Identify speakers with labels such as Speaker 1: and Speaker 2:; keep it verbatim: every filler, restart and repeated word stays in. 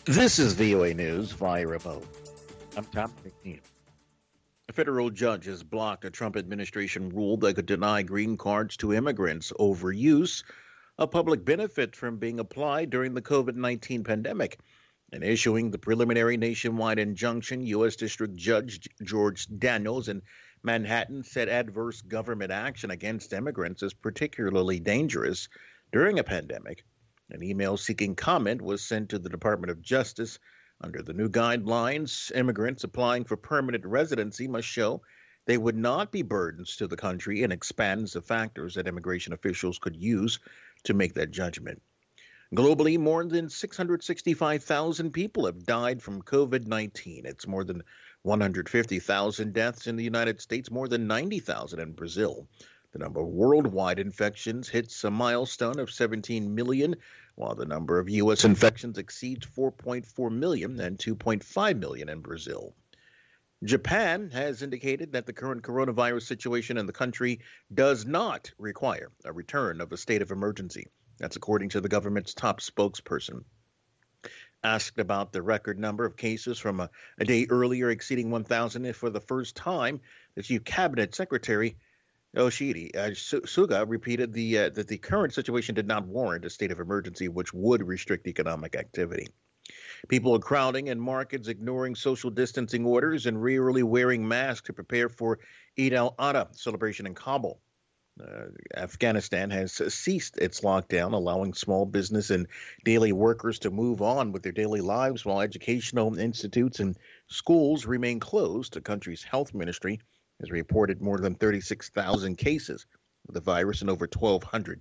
Speaker 1: This is V O A News via remote. I'm Tom McNeil. A federal judge has blocked a Trump administration rule that could deny green cards to immigrants over use of public benefit from being applied during the COVID nineteen pandemic. In issuing the preliminary nationwide injunction, U S. District Judge George Daniels in Manhattan said adverse government action against immigrants is particularly dangerous during a pandemic. An email seeking comment was sent to the Department of Justice. Under the new guidelines, immigrants applying for permanent residency must show they would not be burdens to the country and expands the factors that immigration officials could use to make that judgment. Globally, more than six hundred sixty-five thousand people have died from COVID nineteen. It's more than one hundred fifty thousand deaths in the United States, more than ninety thousand in Brazil. The number of worldwide infections hits a milestone of seventeen million, while the number of U S infections exceeds four point four million and two point five million in Brazil. Japan has indicated that the current coronavirus situation in the country does not require a return of a state of emergency. That's according to the government's top spokesperson. Asked about the record number of cases from a, a day earlier exceeding one thousand for the first time, the chief cabinet secretary Yoshihide uh, Suga repeated the, uh, that the current situation did not warrant a state of emergency, which would restrict economic activity. People are crowding in markets, ignoring social distancing orders, and rarely wearing masks to prepare for Eid al-Adha celebration in Kabul. Uh, Afghanistan has ceased its lockdown, allowing small business and daily workers to move on with their daily lives, while educational institutes and schools remain closed. The country's health ministry has reported more than thirty-six thousand cases of the virus and over twelve hundred